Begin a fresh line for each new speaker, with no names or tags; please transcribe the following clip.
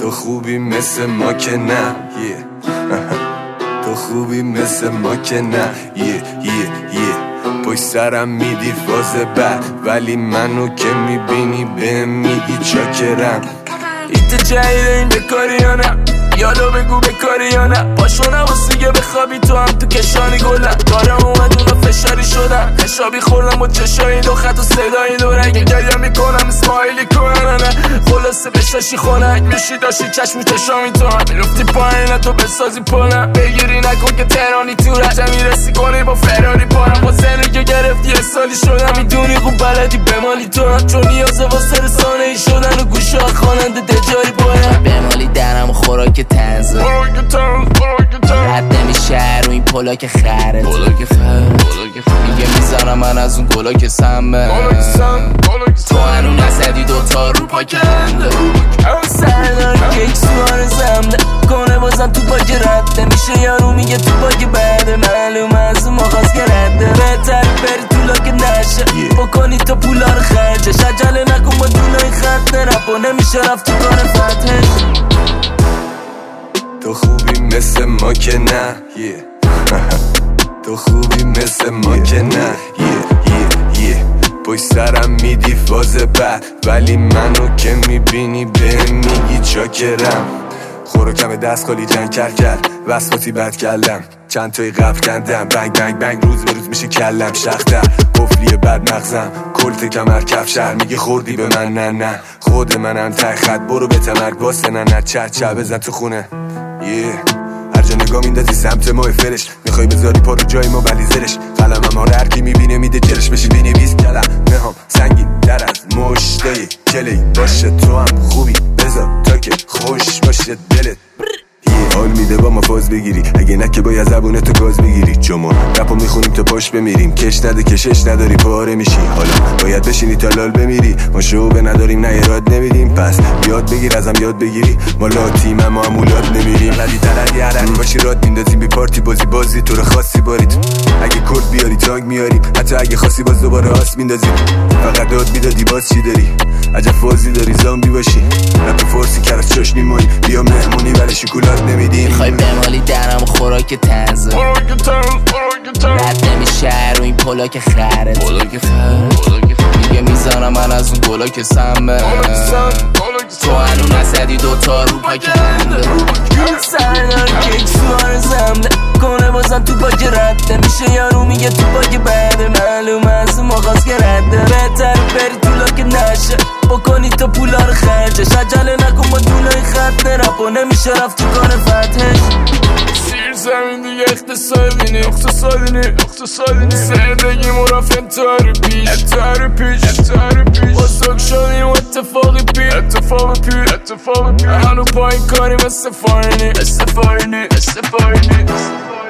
تو خوبی مثل ما که نه تو خوبی مثل ما که نه پشت سرم میدی فاز بد، ولی منو که میبینی بهم میگی چاکرم.
ایت جدید این بکاری یا نه؟ یادو بگو بکاری یا نه؟ پاشو نواز دیگه بخوابی تو هم تو کشانی گلن. دارم اومد اونا فشاری شدن، خشابی خوردم با چشایی دو خط و صدایی دو رنگی گریا میکنم اسمایلی کنن. خلاصه بشاشی خونک میشی داشتی چشم چشامی تو هم میرفتی پایین تو بسازی پلم. بگیری نکن که تهرانی تو رجا میرسی کنی با فراری پارم. با سنی که گرفتی یه سالی شدم میدونی خوب بلدی بمالی تو هم، چون نیازه واسه رسانه ای شدن و گوشه خواننده دجاری باید
بمالی درم و خوراک تنزه رد نمیشه رو این پلاک خره میگه میزنم من از اون گلاک سمه تو هنو نزدی دوتا رو پاک هنده
اون سردار که یک سوار زمده کنه بازم تو پاک رد نمیشه یارو میگه تو پاک بده معلوم از اون مخواست که رده بهتر بری تو لاک نشه بکنی تا پولا رو خرجش عجله نکن با دونای خط نرپ و نمیشه رفت تو کار فتحش.
تو خوبی مثل ما که نه تو خوبی مثل ما که نه پشت سرم میدی فاز بد، ولی منو که میبینی بهم میگی چاکرم. خوراکم دست خالی جنگ کرد وسواتی بد کلم، چند تایی قبل کندم بنگ بنگ بنگ روز به روز میشه کلم شختر قفلی بد مغزم کلت کمر کفشر میگه خوردی به من نه خود منم ته خط برو به تمرگ واسه نه چه بزن تو خونه هر جا نگاه میندازی سمت ما فرش میخوای بذاری پا رو جای ما ولی زرش قلمم ها رو هرکی میبینه میده جرش بشی بنویس کلم نهام سنگین در از مشتای کلی باشه تو هم خوبی بذار تا که خوش باشه دلت حال میده با ما فاز بگیری اگه نه که باید زبونه تو گاز بگیری چون ما رپو میخونیم تا پاش بمیریم کش نده کشش نداری پاره میشی حالا باید بشینی تا لال بمیری ما شعبه نداریم نه ایراد نمیدیم پس یاد بگیر ازم یاد بگیری ما لاتیم اما امولاد نمیریم ردی تردی عرق باشی راد میندازیم بی پارتی بازی تو رو خاصی بارید اگه کرد بیاری تانگ میاریم حتی اگه خاصی باز دوباره آس میندازیم فقط داد میدادی باز چی داری عجب فازی داری زامبی باشی رپ فارسی کرد چشمی مایی بیا مهمونی ولی شکلات نمیدیم
میخوای بمالی درم و خوراک تنزه رد نمیشه رو این پلاک خره میگه میزنم من از اون گلاک سمه تو هنو نزدی دوتا رو پاک هنده
اون سردار که یک سوار زمده کنه بازم تو پاک رد نمیشه یارو میگه تو پاک بده معلوم از اون مخواست که رده بهتر بری تو لاک نشه بکنی تا پولا رو خرجش عجله نکن با دونای خط نرپ و نمیشه رفت تو کار فتحش. سیر زمین دیگه اقتصادی زندگی مرافع انتحار پیش بزرگ شدیم اتفاقی پیش هنو با این کاری مثل فارینی